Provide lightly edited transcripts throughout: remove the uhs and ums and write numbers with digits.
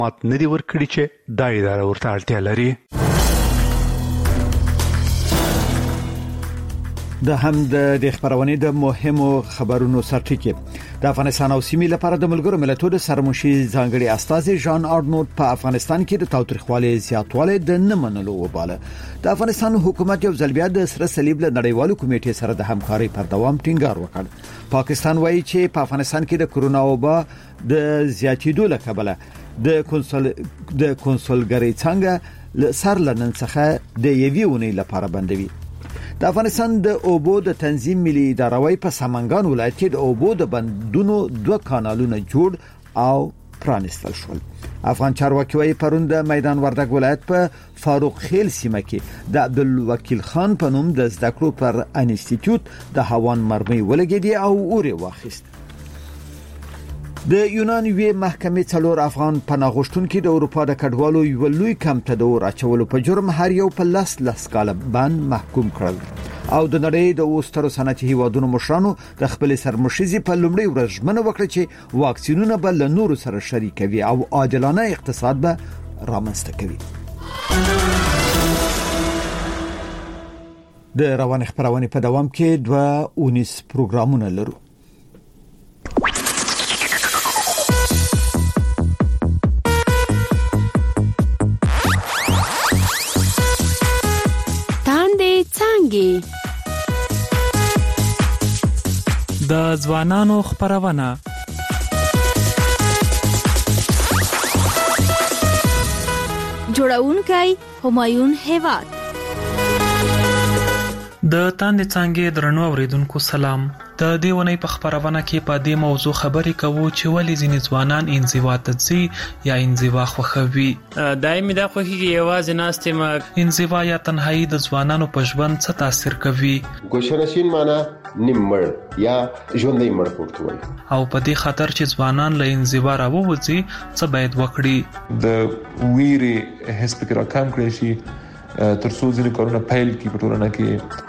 مات ندی ورکړي چې دا اداره ورته اړتیا لري. د هم د خبرونې د مهمو خبرونو سرټکی د افغانستان او سیمې لپاره د ملګرو ملتونو سرمشي ځانګړي استاذ ژان آرنولد په افغانستان کې د تاوتریخوالي زیاتوالی د نه منلو وباله. د افغانستان حکومت یو ځل بیا د سره صلیب له نړیوالو کمیټې سره د همکارۍ پر دوام ټینګار وکړ. پاکستان وایي چې په افغانستان کې د کرونا وبا د زیاتېدو له کبله د کنسولګری څنګه سر لنن څخه د یوې ونې لپاره بندوي. د افغانستان د اوبو د تنظیم ملي ادارې په سمنګان ولایت کې د اوبو د بندونو 2 کانالونه جوړ او پرانستل شول. افغان چارواکي وايي پرون د میدان وردګ ولایت په فاروق خیل سیمه کې د عبدالوکیل خان په نوم د زده کړو پر انسټیټیوټ د هوان مرمۍ ولګېدي او اوري واخیست. د یونان وی محکمې څلور افغان پناه غوښتونکو د اروپا د کډوالو یو لوی کمپ ته د اور اچولو په جرم هر یو په لس کاله باندې محکوم کړل. او د نړۍ د اوسترو صنعتي هیوادونو مشرانو د خپل سرمشيزي په لومړي ورځ ژمنه وکړه چې واکسینونه به له نورو سره شریکوي او عادلانه اقتصاد به رامنځته کوي. د روان خبرونه په دوام کې 2 پروګرامونه لرو. د ځوانانو خبرونه جوړونکی همایون هیواد. د تاندې څنګه درنو اوریدونکو سلام. د دې ونې په خبرونه کې په دې موضوع خبرې کوو چې ولې ځینې ځوانان انزوا ته ځي یا انزوا خوښوي. دایمي دا خوښي یوازې ناستې ما انزوا یا تنهایی د ځوانانو په ژوند څه تاثیر کوي؟ ګوشنشین معنا نیمړ یا ژوندۍ مړ پورته او په دې خاطر چې ځوانان له انزوا راووځي څه باید وکړي؟ د ویري هیڅ فکر کم کړی شي تر څو ځینې کارونه پیل کی په ټولنه کې.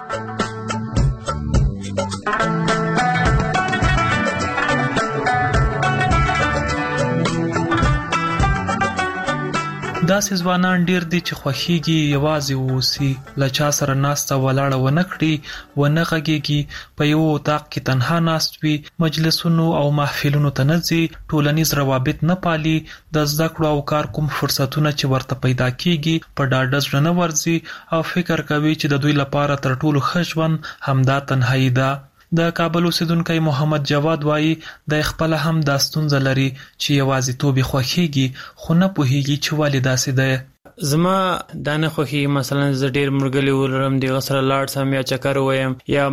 داسې ځوانان ډیر دي چې خوښيږي یوازې ووسی، له چا سره ناسته ولاړه ونه کړي، ونه غږیږي، په یو اتاق کې تنها ناست وي، مجلسونو او محفلونو ته نه ځي، ټولنیز روابط نه پالي، د زده کړو او کار کوم فرصتونه چې ورته پیدا کیږي په ډاډه زړه نه ورځي او فکر کوي چې د دوی لپاره تر ټولو ښه ژوند همدا تنهایی ده. د کابل اوسیدونکی محمد جواد وایي د خپل هم د ستونزه لري چې یوازې توبې خوښيږي خو نه پوهیږي چې ولې داسې ده. زما دانه خوخي مثلا ز ډیر مرګلي ولرم دی غسر لاړ سم یا چکر ویم یا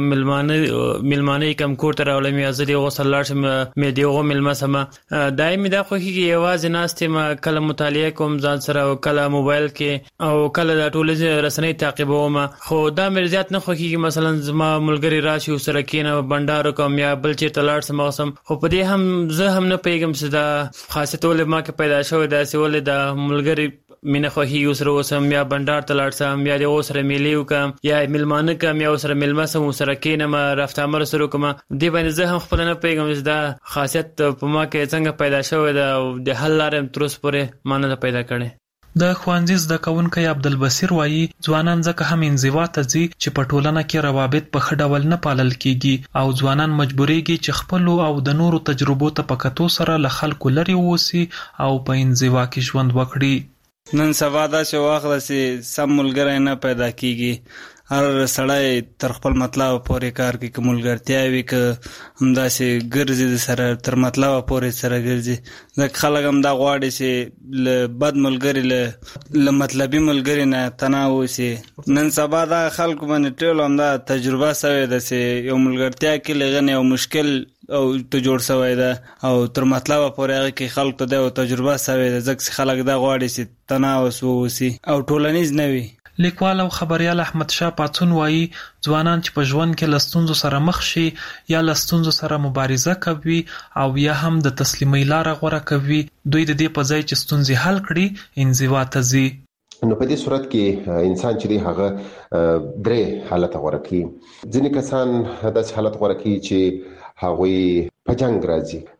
ملمانه کم کور تر ولم یا زدي غسر لاړ سم مې دیغه ملما سم دایمي دا خوخي یوازې ناستې ما کله مطالعه کوم ځان سره او کله موبایل کې او کله د ټولنیز رسنۍ تعقیبوم خو دا مې زیات نه خوخي مثلا زما ملګری راشي سره کینه بندار کوم یا بل چیر تلاړ سم غسم خو په دې هم زه هم نه پیغام سدا خاصه ټول ما کې پیدا شوی دا سیول د ملګری مینه خوخي اوسره وسم یا بندار تلاړ سم یا د اوسره میلیو کم یا ملمانه کم یا اوسره ملما سم سره کینم رافت امر سره کوم دی باندې زه هم خپل نه پیغام دا خاصیت په ما کې څنګه پیدا شوی دا د حل لارم تروس پورې مانه پیدا کړي. د خوانزي زده کوونکی عبدالبصیر وایي ځوانان ځکه هم انزوا ته ځي چې په ټولنه کې روابط په ښه ډول نه پالل کیږي او ځوانان مجبورېږي چې خپل او د نورو تجربو ته په کتو سره له خلکو لري ووسی او په انزوا کې ژوند وکړي. نن سبا دا چې واخله چې سم ملګری نه پیدا کیږي، هر سړی تر خپل مطلب پورې کار کوي، که ملګرتیا وي که همداسې ګرځي سره تر مطلب پورې سره ګرځي. ځکه خلک هم دا غواړي چې له بد ملګري له مطلبي ملګري نه تنها اوسي. نن سبا دا خلکو باندې ټول هم دا تجربه شوې ده چې یو ملګرتیا کې لغنه یو مشکل او ته جوړ شوی ده او تر مطلب پورې هغه کې خلک ته د تجربه شوی ده ځکه خلک دا غواړي چې تناوس ووسی او ټولنیز نه وي. لیکوال او خبريال احمد شاه پاتون وایي ځوانان چې په ژوند کې لستونزو سره مخ شي یا لستونزو سره مبارزه کوي او یا هم د تسلیمۍ لار غوره کوي، دوی د دې په ځای چې ستونزې حل کړي انزوا ته ځي. نو په دې صورت کې انسان چې هغه درې حالت غوره کوي. ځینې کسان داسې حالت غوره کوي چې هغوی په جنگ راځي،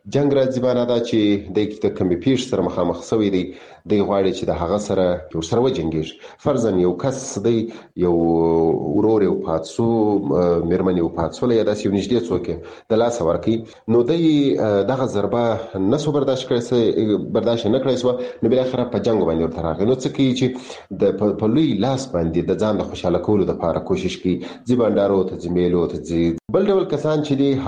جنگ راځي معنا دا چې د کمې پیښ سره مخامخ شوی دی د غواړي چې د هغه سره سره وجنګیږي. فرضاً یو کس دی یو ورور یو پاتسو مېرمن یو پاتسو یا داسې یو نږدې څوک د لاس ورکی نو د دغه ضربه نسو برداشت نه کړی سو نو بل اخر په جنگ باندې ورته راغی. نو څه کوي چې د په لوی لاس باندې د ځان د خوشاله کولو لپاره کوشش کوي ځباندارو ته ځمیلو ته بل ډول کسان چې دی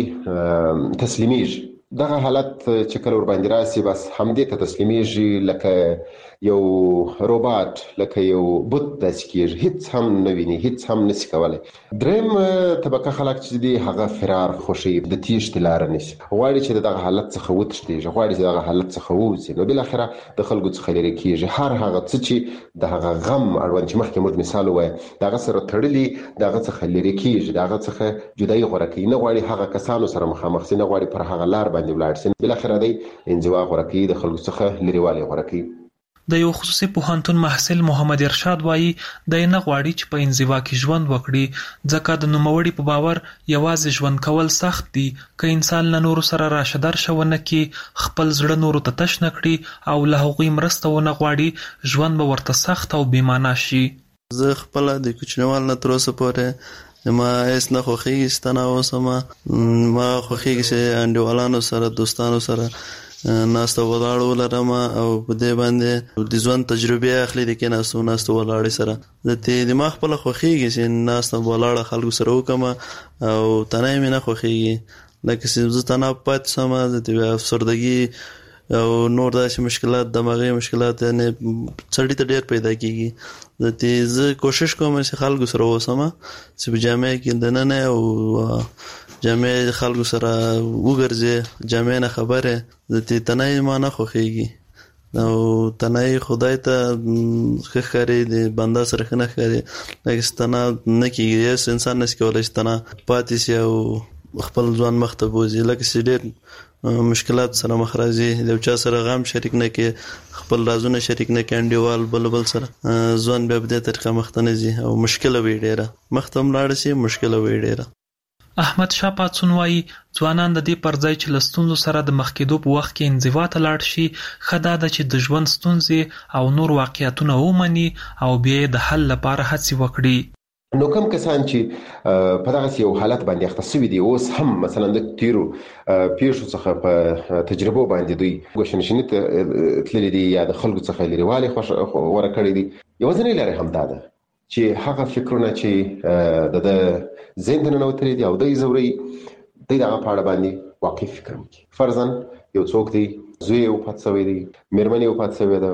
هغوی تسلیمیږي. دغه حالت چې کله ور باندې راسي بس همدې ته تسلیمیږي لکه یو روباټ لکه یو بوت داسې کېږي هیڅ هم نه ویني هیڅ هم نشي کولی. دریم طبقه خلک چې دي هغه فرار خوښوي د تیښتې لاره نیسي غواړي چې دغه حالت څخه وتښتېږي غواړي چې دغه حالت څخه ووځي نو بالاخره د خلکو څخه لرې کېږي. هر هغه څه چې د هغه غم اړوند چې مخکې موږ مثال ووایه دغه سره تړلي دغه څخه لرې کېږي دغه څخه جدایي غوره کوي نه غواړي هغه کسانو سره مخامخ شي نه غواړي پر هغه لار باندې ولاړ شي بالاخره دی انزوا غوره کوي د خلکو څخه لرېوالی غوره کوي. د یو خصوصي پوهنتون محصل محمد ارشاد وایي د نه غواړي چې په انزوا کې ژوند وکړي ځکه د نوموړي په باور یوازې ژوند کول سخت دي که انسان له نورو سره راشه درشه ونه کړي خپل زړه نورو ته تش نه کړي او له هغوی مرسته ونه غواړي ژوند به ورته سخت او بې معنا شي. زه خپل د کوچنیوال نه تر اوسه پورې ما هیڅ نه خوښیږي ستنه اوسم ما خوښیږي چې انډیوالانو سره دوستانو سره ناسته ولاړ ولرم او په دې باندې د ژوند تجربه اخلي د کې ناسته ولاړ سره د دې ما خپل خوښیږي چې ناسته ولاړ خلکو سره وکم او تنه مې نه خوښیږي لکه چې زه تنه پات سم د افسردګي او نور داسې مشکلات دماغي مشکلات یعنی څړې ته ډېر پیدا کیږي د دې زه کوشش کوم چې خلکو سره وسم چې په جامع کې دننه او جامع خلکو سره وګرځي جامع نه خبره د دې تنه ما نه خوښیږي او تنه خدای ته خخري د بنده سره خنه خري لکه ستنه نه کیږي انسان نس کولای ستنه پاتې شي او خپل ځوان مخته بوزي لکه سړي مشکلات سره مخ راځي د چا سره غم شریک نه کې خپل رازونه شریک نه کې انډیوال بل سره ځوان به د طریقه مخته نه زی او مشکل وي ډیره مختم لاړ شي مشکل وي ډیره. احمد شاه پاتسون وایي ځوانان د دې پر ځای چې له ستونزو سره د مخ کېدو په وخت کې انزوا ته لاړ شي ښه دا ده چې د ژوند ستونزې او نور واقعیتونه ومني او بیا یې د حل لپاره هڅې وکړي. نو کوم کسان چې په دغه یو حالت باندې اخته شوي دي اوس هم مثلا د تیرو پیښو څخه په تجربه باندې دوی ګوښنشیني تللي دي یا د خلکو څخه لرېوالی غوره کړی دي یوازینۍ لاره همدا ده چې هغه فکرونه چې د ذهن ته ننوتلي دي او دی زوري دی دغه په اړه باندې واقعي فکر وکړي. فرضاً یو څوک دی زوی یې وفات شوی دی مېرمن یې وفات شوې ده